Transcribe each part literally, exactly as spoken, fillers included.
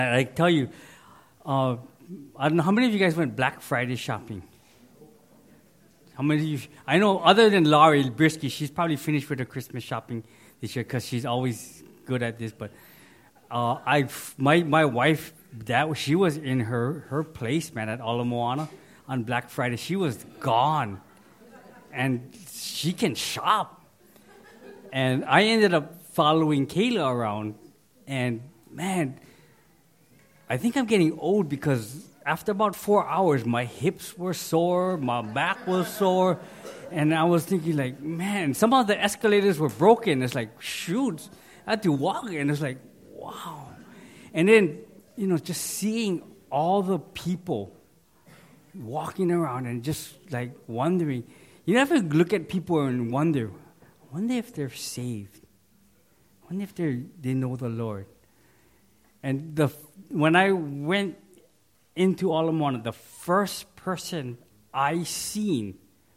I tell you, uh, I don't know, how many of you guys went Black Friday shopping? How many of you? I know other than Laurie Brisky, she's probably finished with her Christmas shopping this year because she's always good at this. But uh, I, my my wife, that she was in her, her place, man, at Ala Moana on Black Friday. She was gone. And she can shop. And I ended up following Kayla around. And, man, I think I'm getting old because after about four hours, my hips were sore, my back was sore, and I was thinking, like, man, some of the escalators were broken. It's like, shoot, I had to walk, and it's like, wow. And then, you know, just seeing all the people walking around and just, like, wondering. You never look at people and wonder, I wonder if they're saved. I wonder if they they know the Lord. And the when I went into Ala Moana, the first person I seen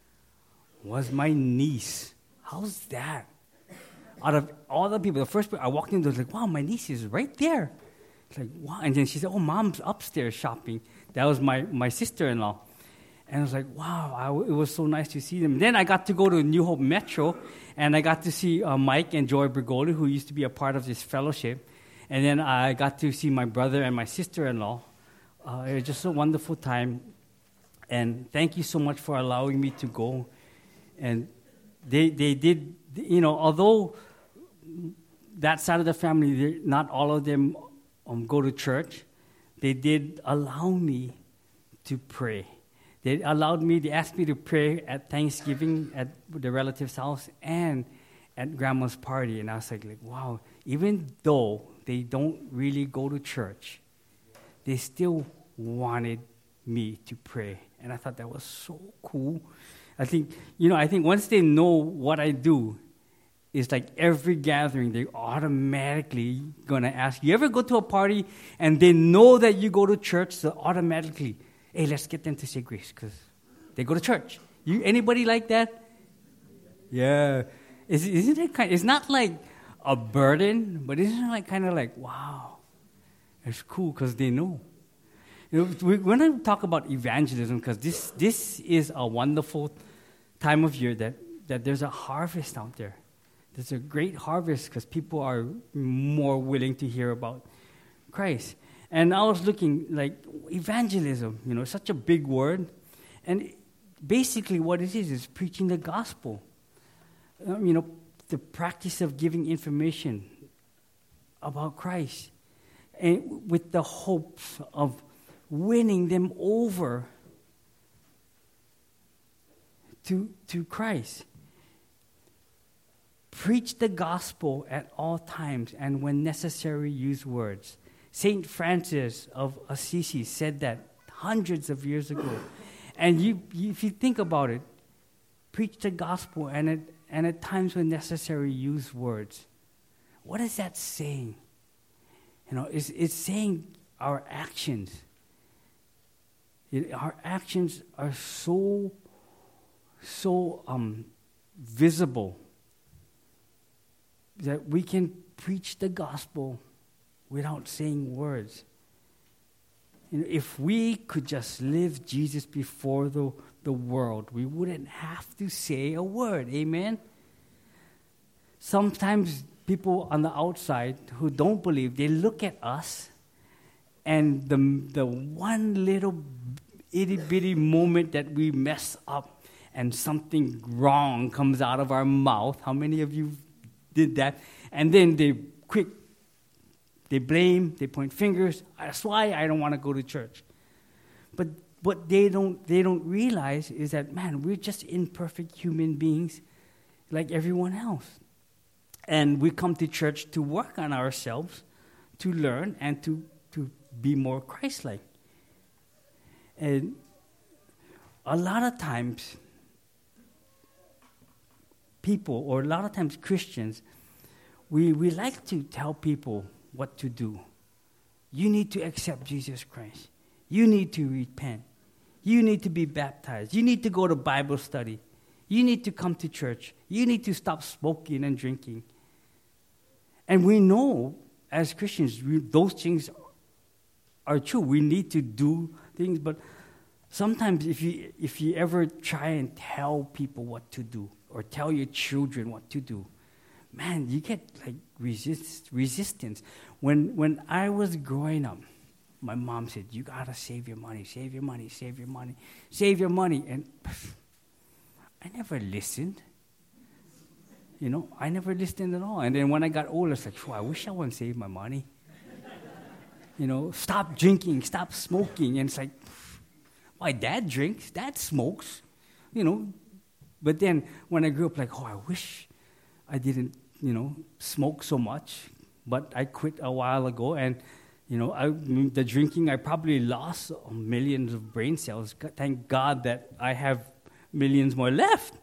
was my niece. How's that? Out of all the people, the first person I walked in, I was like, wow, my niece is right there. It's like, wow. And then she said, oh, Mom's upstairs shopping. That was my, my sister-in-law. And I was like, wow, I, it was so nice to see them. Then I got to go to New Hope Metro, and I got to see uh, Mike and Joy Bergoli, who used to be a part of this fellowship. And then I got to see my brother and my sister-in-law. Uh, it was just a wonderful time. And thank you so much for allowing me to go. And they they did, you know, although that side of the family, not all of them um, go to church, they did allow me to pray. They allowed me, they asked me to pray at Thanksgiving at the relative's house and at Grandma's party. And I was like, like, wow, even though they don't really go to church, they still wanted me to pray. And I thought that was so cool. I think, you know, I think once they know what I do, it's like every gathering, they're automatically going to ask. You ever go to a party and they know that you go to church, so automatically, hey, let's get them to say grace because they go to church. You anybody like that? Yeah. Is, isn't it kind? It's not like a burden, but isn't it like kind of like, wow, it's cool because they know. You know, we're going to talk about evangelism because this this is a wonderful time of year that, that there's a harvest out there. There's a great harvest because people are more willing to hear about Christ. And I was looking, like, evangelism, you know, such a big word. And basically what it is is preaching the gospel. Um, you know, the practice of giving information about Christ. And with the hopes of winning them over to, to Christ. Preach the gospel at all times and when necessary use words. Saint Francis of Assisi said that hundreds of years ago. And you, you, if you think about it, preach the gospel and at, and at times when necessary, use words. What is that saying? You know, it's, it's saying our actions. It, our actions are so, so um, visible that we can preach the gospel without saying words. You know, if we could just live Jesus before the, the world, we wouldn't have to say a word. Amen? Sometimes people on the outside who don't believe, they look at us and the, the one little itty-bitty moment that we mess up and something wrong comes out of our mouth. How many of you did that? And then they quick They blame, they point fingers. That's why I don't want to go to church. But what they don't they don't realize is that, man, we're just imperfect human beings like everyone else. And we come to church to work on ourselves, to learn, and to, to be more Christ-like. And a lot of times, people, or a lot of times Christians, we, we like to tell people what to do. You need to accept Jesus Christ. You need to repent. You need to be baptized. You need to go to Bible study. You need to come to church. You need to stop smoking and drinking. And we know, as Christians, we, those things are true. We need to do things, but sometimes if you if you ever try and tell people what to do or tell your children what to do, man, you get like resist, resistance. When when I was growing up, my mom said, "You gotta save your money, save your money, save your money, save your money," and I never listened. You know, I never listened at all. And then when I got older, it's like, "Oh, I wish I would save my money." You know, stop drinking, stop smoking, and it's like, my dad drinks, dad smokes, you know. But then when I grew up, like, oh, I wish I didn't, you know, smoke so much. But I quit a while ago, and, you know, I, the drinking, I probably lost millions of brain cells. Thank God that I have millions more left.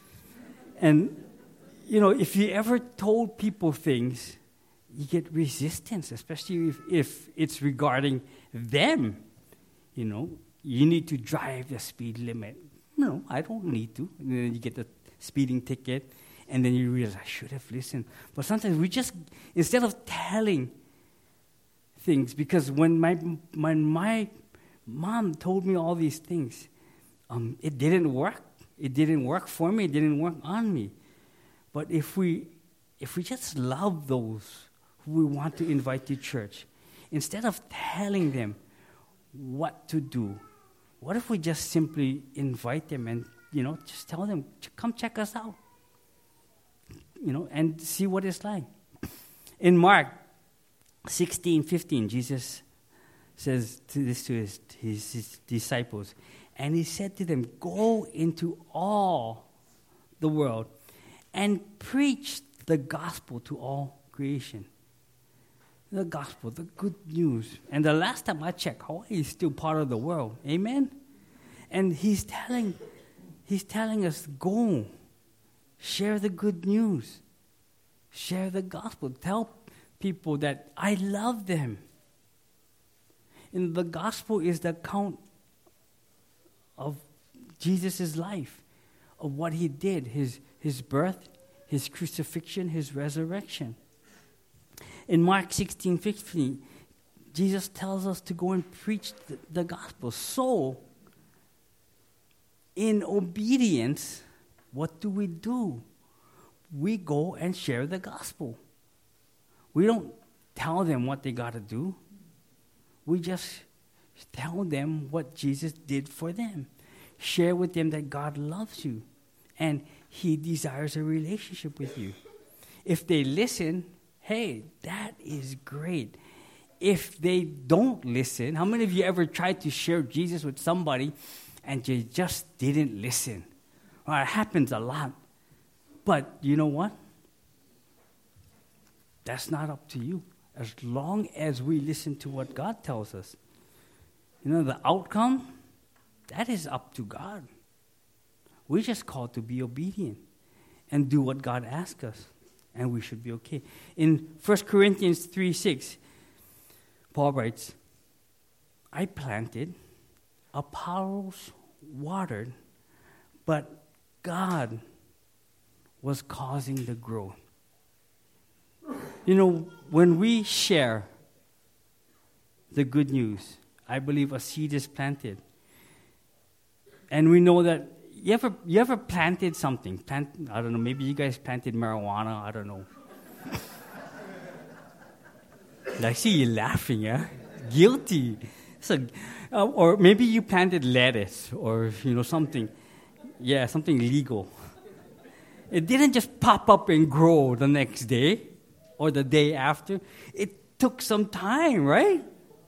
And, you know, if you ever told people things, you get resistance, especially if, if it's regarding them, you know. You need to drive the speed limit. No, I don't need to. And then you get the speeding ticket, and then you realize, I should have listened. But sometimes we just, instead of telling things, because when my when my mom told me all these things, um, it didn't work. It didn't work for me. It didn't work on me. But if we if we just love those who we want to invite to church, instead of telling them what to do, what if we just simply invite them and, you know, just tell them, come check us out, you know, and see what it's like. In Mark sixteen fifteen, Jesus says to this to his, his, his disciples, and he said to them, go into all the world and preach the gospel to all creation. The gospel, the good news. And the last time I checked, Hawaii is still part of the world. Amen? And he's telling, he's telling us, go, share the good news. Share the gospel. Tell people that I love them. And the gospel is the account of Jesus' life, of what he did, his, his birth, his crucifixion, his resurrection. In Mark sixteen fifteen, Jesus tells us to go and preach the, the gospel. So, in obedience, what do we do? We go and share the gospel. We don't tell them what they got to do. We just tell them what Jesus did for them. Share with them that God loves you and he desires a relationship with you. If they listen, hey, that is great. If they don't listen, how many of you ever tried to share Jesus with somebody and you just didn't listen? Well, it happens a lot. But you know what? That's not up to you. As long as we listen to what God tells us. You know, the outcome, that is up to God. We're just called to be obedient and do what God asks us. And we should be okay. In First Corinthians three six, Paul writes, I planted, Apollos watered, but God was causing the growth. You know, when we share the good news, I believe a seed is planted. And we know that you ever you ever planted something? Plant, I don't know, maybe you guys planted marijuana, I don't know. I see you laughing, yeah? Guilty. So, uh, or maybe you planted lettuce or, you know, something. Yeah, something legal. It didn't just pop up and grow the next day or the day after. It took some time, right?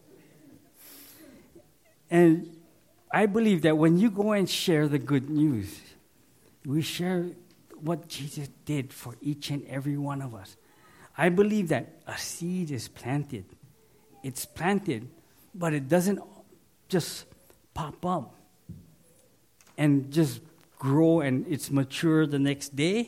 And I believe that when you go and share the good news, we share what Jesus did for each and every one of us. I believe that a seed is planted. It's planted, but it doesn't just pop up and just grow and it's mature the next day.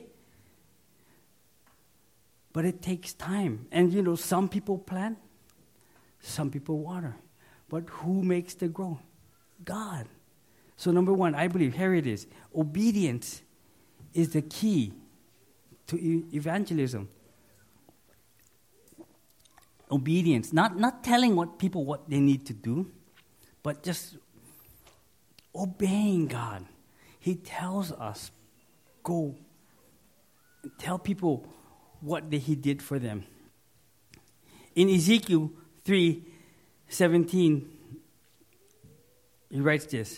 But it takes time. And you know, some people plant, some people water. But who makes the growth? God. So number one, I believe, here it is. Obedience is the key to e- evangelism. Obedience, not, not telling what people what they need to do, but just obeying God. He tells us, go and tell people what they, he did for them. In Ezekiel three seventeen, he writes this.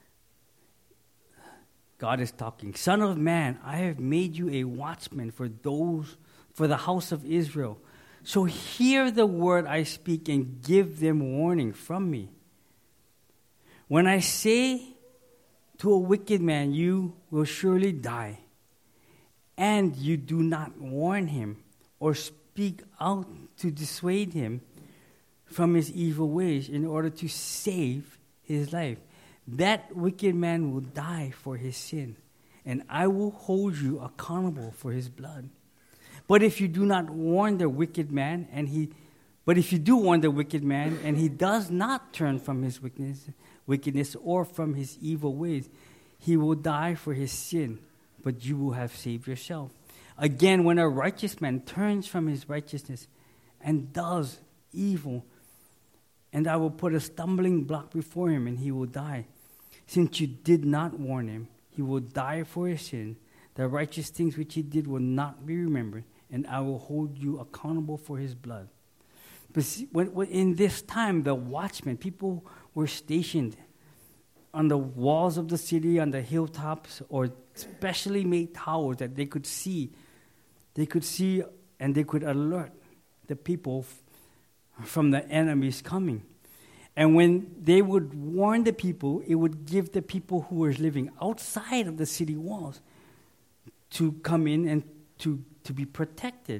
God is talking. Son of man, I have made you a watchman for those, for the house of Israel. So hear the word I speak and give them warning from me. When I say to a wicked man, you will surely die, and you do not warn him or speak out to dissuade him from his evil ways in order to save his life, that wicked man will die for his sin, and I will hold you accountable for his blood. But if you do not warn the wicked man, and he, but if you do warn the wicked man, and he does not turn from his wickedness, wickedness or from his evil ways, he will die for his sin, but you will have saved yourself. Again, when a righteous man turns from his righteousness and does evil, and I will put a stumbling block before him, and he will die. Since you did not warn him, he will die for his sin. The righteous things which he did will not be remembered, and I will hold you accountable for his blood. But see, when, when in this time, the watchmen, people were stationed on the walls of the city, on the hilltops, or specially made towers that they could see. They could see and they could alert the people f- from the enemies coming. And when they would warn the people, it would give the people who were living outside of the city walls to come in and to, to be protected.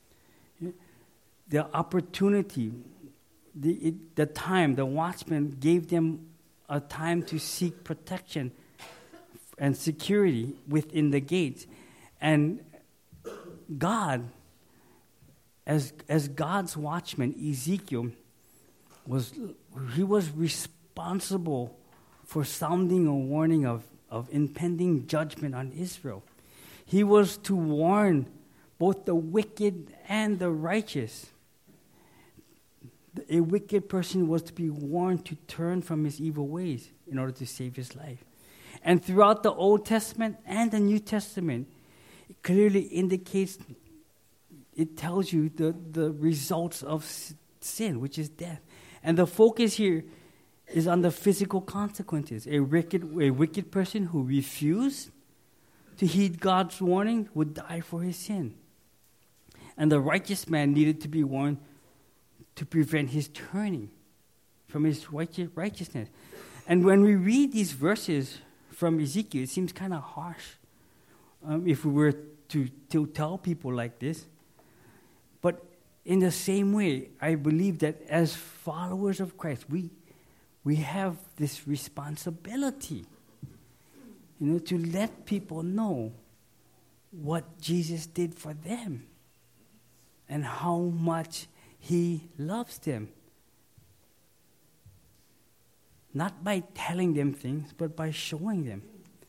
The opportunity, the, it, the time, the watchman gave them a time to seek protection and security within the gates. And God, as, as God's watchman, Ezekiel, was he was responsible for sounding a warning of, of impending judgment on Israel. He was to warn both the wicked and the righteous. A wicked person was to be warned to turn from his evil ways in order to save his life. And throughout the Old Testament and the New Testament, it clearly indicates, it tells you the, the results of sin, which is death. And the focus here is on the physical consequences. A wicked, a wicked person who refused to heed God's warning would die for his sin. And the righteous man needed to be warned to prevent his turning from his righteousness. And when we read these verses from Ezekiel, it seems kind of harsh um, if we were to, to tell people like this. But in the same way, I believe that as followers of Christ, we we have this responsibility, you know, to let people know what Jesus did for them and how much he loves them. Not by telling them things, but by showing them.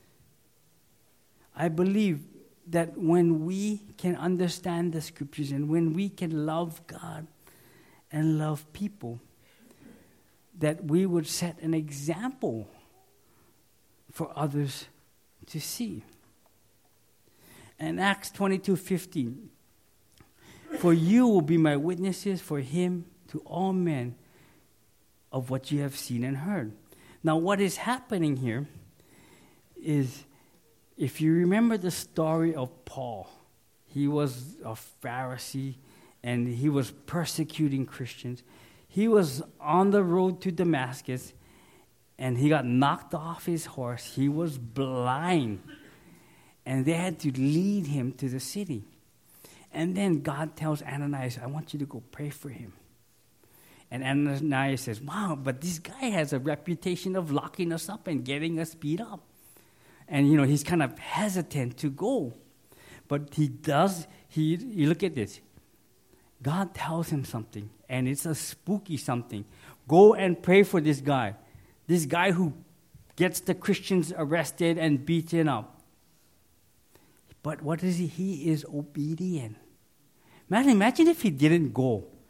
I believe that when we can understand the scriptures and when we can love God and love people, that we would set an example for others to see. And Acts twenty-two fifteen, for you will be my witnesses for him to all men of what you have seen and heard. Now what is happening here is, if you remember the story of Paul, he was a Pharisee and he was persecuting Christians. He was on the road to Damascus and he got knocked off his horse. He was blind and they had to lead him to the city. And then God tells Ananias, I want you to go pray for him. And Ananias says, wow, but this guy has a reputation of locking us up and getting us beat up. And, you know, he's kind of hesitant to go. But he does, he, you look at this. God tells him something, and it's a spooky something. Go and pray for this guy. This guy who gets the Christians arrested and beaten up. But what is he? He is obedient. Man, imagine if he didn't go.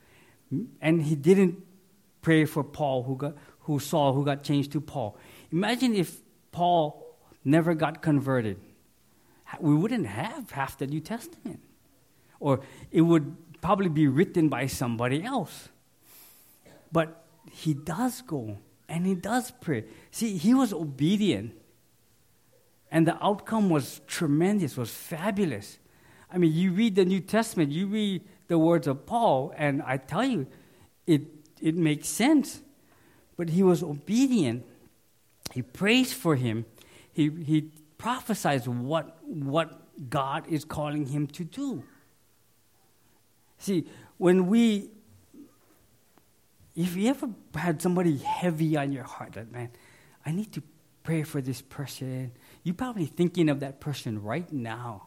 And he didn't pray for Paul, who got, who Saul, who got changed to Paul. Imagine if Paul never got converted. We wouldn't have half the New Testament. Or it would probably be written by somebody else. But he does go, and he does pray. See, he was obedient. And the outcome was tremendous, was fabulous. I mean, you read the New Testament, you read the words of Paul, and I tell you, it it makes sense. But he was obedient. He prays for him. He he prophesies what what God is calling him to do. See, when we, if you ever had somebody heavy on your heart, that man, I need to pray for this person. You're probably thinking of that person right now.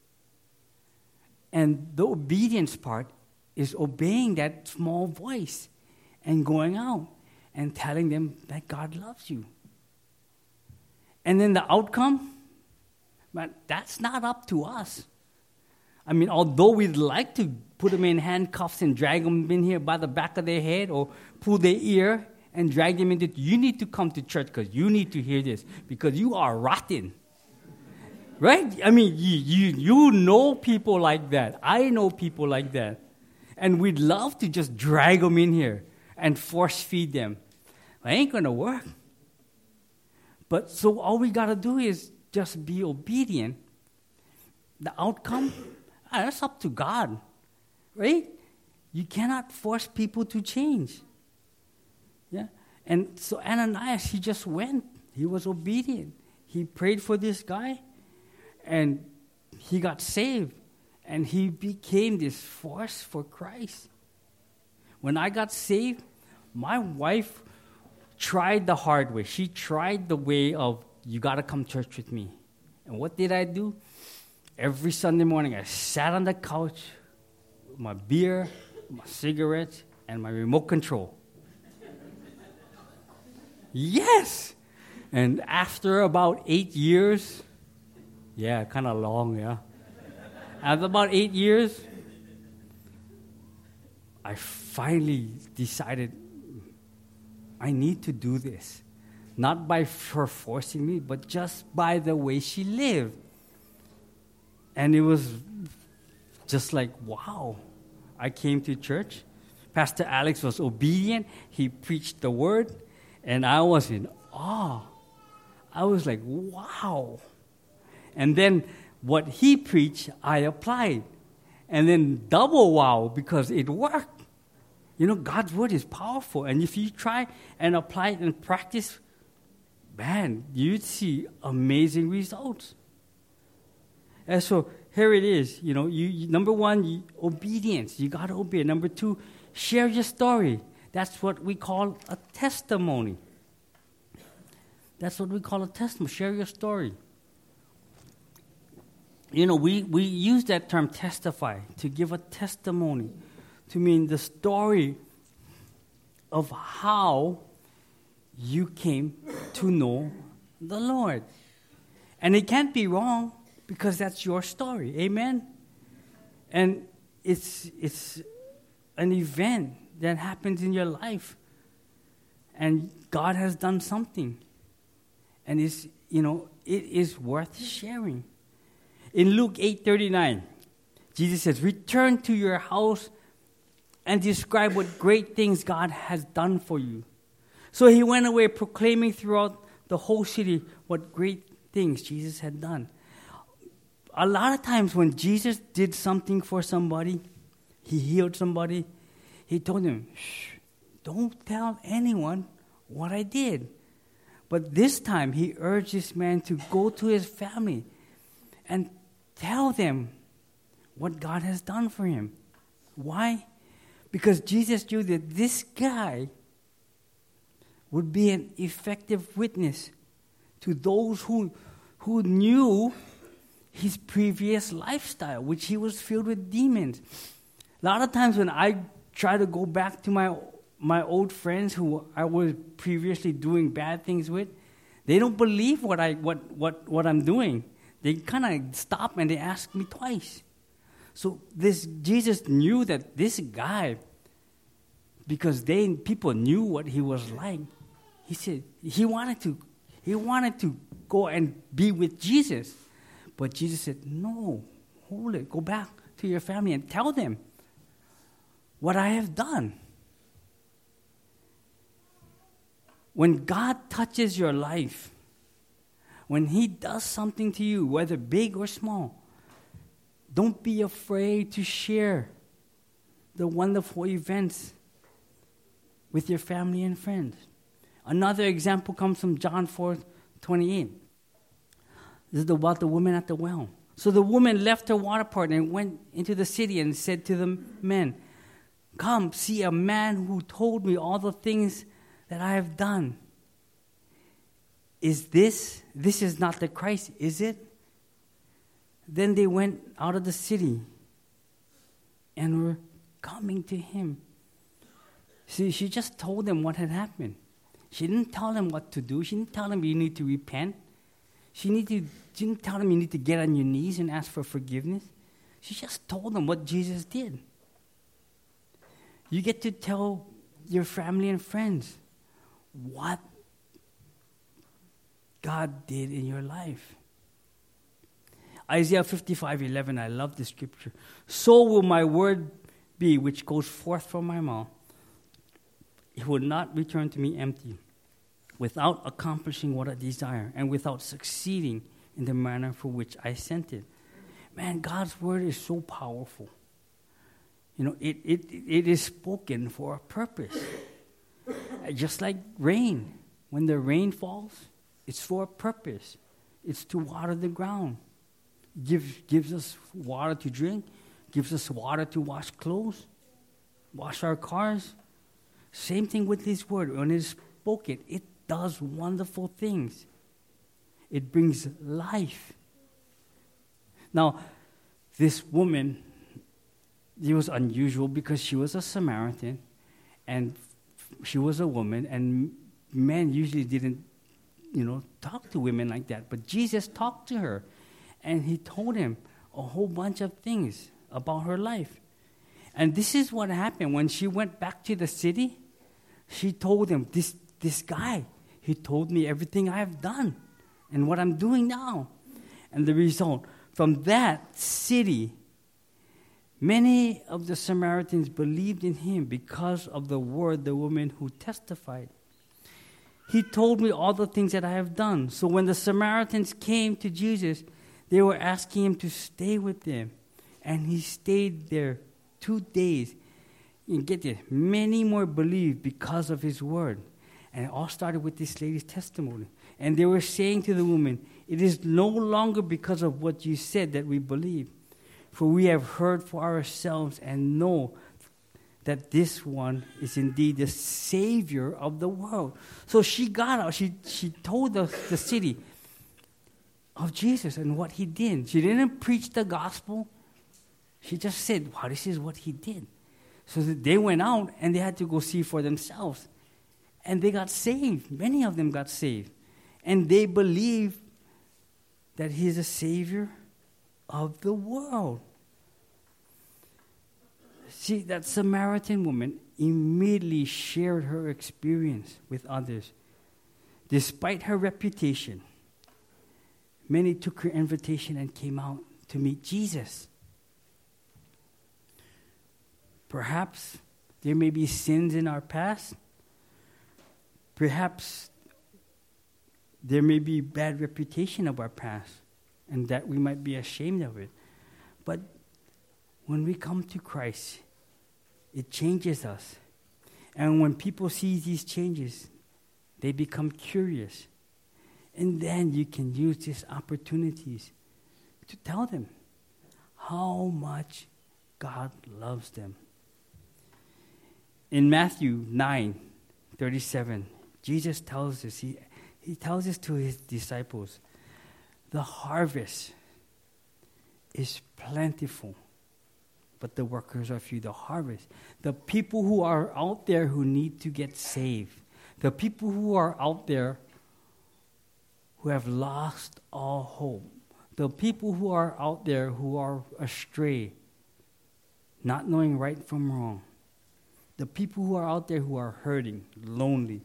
And the obedience part is obeying that small voice and going out and telling them that God loves you. And then the outcome, man, that's not up to us. I mean, although we'd like to put them in handcuffs and drag them in here by the back of their head or pull their ear and drag them into, you need to come to church because you need to hear this because you are rotten. Right? I mean, you, you you know people like that. I know people like that. And we'd love to just drag them in here and force feed them. It ain't going to work. But so all we got to do is just be obedient. The outcome, ah, that's up to God. Right? You cannot force people to change. Yeah? And so Ananias, he just went. He was obedient. He prayed for this guy. And he got saved, and he became this force for Christ. When I got saved, my wife tried the hard way. She tried the way of, you got to come to church with me. And what did I do? Every Sunday morning, I sat on the couch with my beer, my cigarettes, and my remote control. Yes! And after about eight years... Yeah, kind of long, yeah. After about eight years, I finally decided I need to do this. Not by her forcing me, but just by the way she lived. And it was just like, wow. I came to church. Pastor Alex was obedient. He preached the word. And I was in awe. I was like, wow. And then what he preached, I applied. And then double wow, because it worked. You know, God's word is powerful. And if you try and apply it and practice, man, you'd see amazing results. And so here it is. You know, you, you number one, you, obedience. You got to obey. Number two, share your story. That's what we call a testimony. That's what we call a testimony. Share your story. You know, we, we use that term testify, to give a testimony, to mean the story of how you came to know the Lord. And it can't be wrong because that's your story. Amen? And it's it's an event that happens in your life. And God has done something. And it's, you know, it is worth sharing. In Luke eight thirty-nine, Jesus says, return to your house and describe what great things God has done for you. So he went away proclaiming throughout the whole city what great things Jesus had done. A lot of times when Jesus did something for somebody, he healed somebody, he told them, shh, don't tell anyone what I did. But this time he urged this man to go to his family and tell them what God has done for him. Why? Because Jesus knew that this guy would be an effective witness to those who, who knew his previous lifestyle, which he was filled with demons. A lot of times when I try to go back to my my old friends who I was previously doing bad things with, they don't believe what I what what, what I'm doing. They kind of stop and they ask me twice. So this Jesus knew that this guy because they people knew what he was like. He said he wanted to he wanted to go and be with Jesus. But Jesus said, no, hold it. Go back to your family and tell them what I have done. When God touches your life, when he does something to you, whether big or small, don't be afraid to share the wonderful events with your family and friends. Another example comes from John four twenty-eight. This is about the woman at the well. So the woman left her water pot and went into the city and said to the men, come, see a man who told me all the things that I have done. Is this, this is not the Christ, is it? Then they went out of the city and were coming to him. See, she just told them what had happened. She didn't tell them what to do. She didn't tell them you need to repent. She, need to, she didn't tell them you need to get on your knees and ask for forgiveness. She just told them what Jesus did. You get to tell your family and friends what God did in your life. Isaiah fifty-five eleven, I love this scripture. So will my word be which goes forth from my mouth. It will not return to me empty, without accomplishing what I desire, and without succeeding in the manner for which I sent it. Man, God's word is so powerful. You know, it, it, it is spoken for a purpose. Just like rain. When the rain falls, it's for a purpose. It's to water the ground. Gives, gives us water to drink. Gives us water to wash clothes. Wash our cars. Same thing with His word. When it is spoken, it does wonderful things. It brings life. Now, this woman, it was unusual because she was a Samaritan and she was a woman, and men usually didn't, you know, talk to women like that. But Jesus talked to her, and He told him a whole bunch of things about her life. And this is what happened. When she went back to the city, she told him, this, this guy, he told me everything I have done and what I'm doing now. And the result, from that city, many of the Samaritans believed in him because of the word the woman who testified. He told me all the things that I have done. So when the Samaritans came to Jesus, they were asking him to stay with them. And he stayed there two days. And get this, many more believed because of his word. And it all started with this lady's testimony. And they were saying to the woman, it is no longer because of what you said that we believe. For we have heard for ourselves and know that this one is indeed the Savior of the world. So she got out. She, she told the, the city of Jesus and what he did. She didn't preach the gospel. She just said, wow, this is what he did. So they went out and they had to go see for themselves. And they got saved. Many of them got saved. And they believed that he's a Savior of the world. See, that Samaritan woman immediately shared her experience with others. Despite her reputation, many took her invitation and came out to meet Jesus. Perhaps there may be sins in our past. Perhaps there may be bad reputation of our past, and that we might be ashamed of it. But when we come to Christ, it changes us. And when people see these changes, they become curious. And then you can use these opportunities to tell them how much God loves them. In Matthew nine thirty-seven, Jesus tells us, he, he tells us to his disciples, the harvest is plentiful, but the workers are few. The harvest, the people who are out there who need to get saved, the people who are out there who have lost all hope, the people who are out there who are astray, not knowing right from wrong, the people who are out there who are hurting, lonely,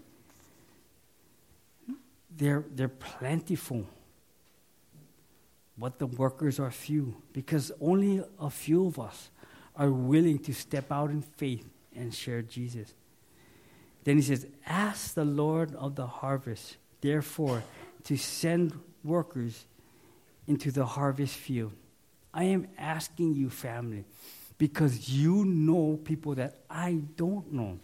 they're, they're plentiful. But the workers are few, because only a few of us are willing to step out in faith and share Jesus. Then he says, ask the Lord of the harvest, therefore, to send workers into the harvest field. I am asking you, family, because you know people that I don't know.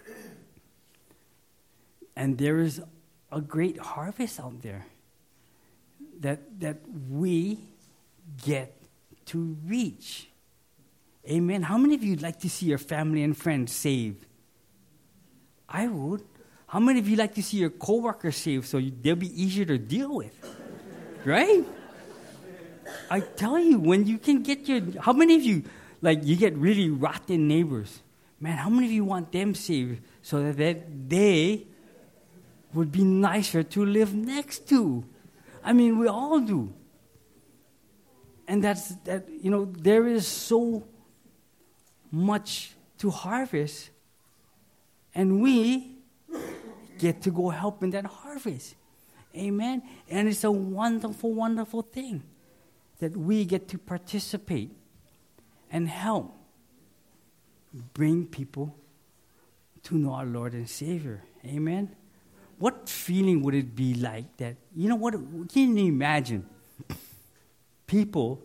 And there is a great harvest out there that that we get to reach. Amen. How many of you would like to see your family and friends saved? I would. How many of you like to see your coworkers saved so you, they'll be easier to deal with? Right? I tell you, when you can get your... How many of you, like, you get really rotten neighbors? Man, how many of you want them saved so that they, they would be nicer to live next to? I mean, we all do. And that's, that, you know, there is so much to harvest, and we get to go help in that harvest. Amen? And it's a wonderful, wonderful thing that we get to participate and help bring people to know our Lord and Savior. Amen? What feeling would it be like that? You know what? Can you imagine people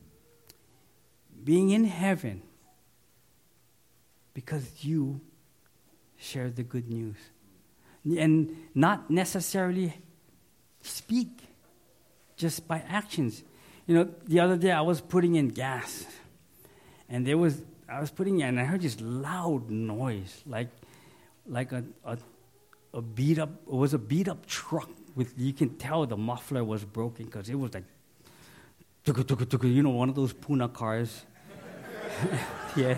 being in heaven because you shared the good news and not necessarily speak, just by actions. You know, the other day I was putting in gas, and there was I was putting in, and I heard this loud noise, like like a. a A beat up, it was a beat up truck with, you can tell the muffler was broken because it was like, tuku, tuku, tuku, you know, one of those Puna cars. Yeah.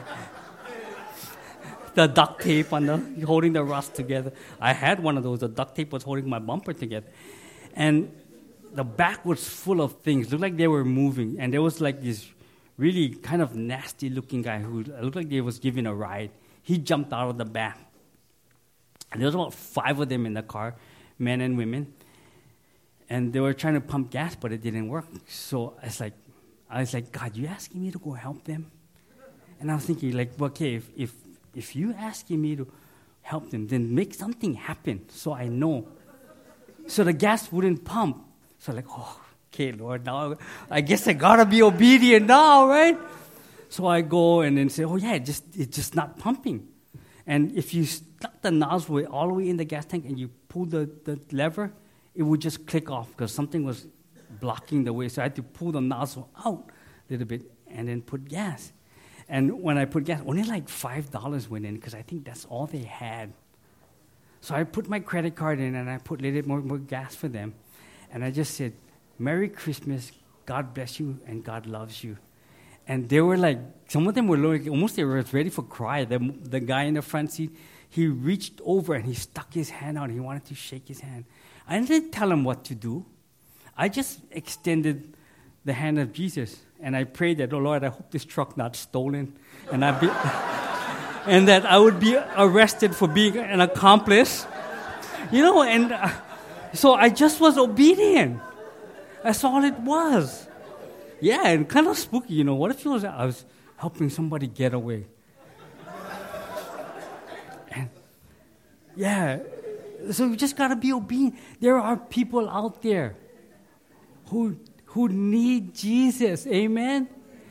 The duct tape on the, holding the rust together. I had one of those, the duct tape was holding my bumper together. And the back was full of things, looked like they were moving. And there was like this really kind of nasty looking guy who looked like they was giving a ride. He jumped out of the back. And there was about five of them in the car, men and women. And they were trying to pump gas, but it didn't work. So I was like, I was like, God, you asking me to go help them? And I was thinking, like, well, okay, if, if, if you asking me to help them, then make something happen so I know. So the gas wouldn't pump. So like, oh, okay, Lord, now I guess I got to be obedient now, right? So I go and then say, oh, yeah, it just, it's just not pumping. And if you stuck the nozzle all the way in the gas tank and you pull the, the lever, it would just click off because something was blocking the way. So I had to pull the nozzle out a little bit and then put gas. And when I put gas, only like five dollars went in because I think that's all they had. So I put my credit card in and I put a little bit more, more gas for them. And I just said, Merry Christmas, God bless you, and God loves you. And they were like, some of them were like, almost they were ready for cry. The, the guy in the front seat, he reached over and he stuck his hand out. He wanted to shake his hand. I didn't tell him what to do. I just extended the hand of Jesus. And I prayed that, oh, Lord, I hope this truck not stolen. And, I be, and that I would be arrested for being an accomplice. You know, and uh, so I just was obedient. That's all it was. Yeah, and kind of spooky, you know. What if it was I was helping somebody get away? And yeah, so you just got to be obedient. There are people out there who who need Jesus. Amen?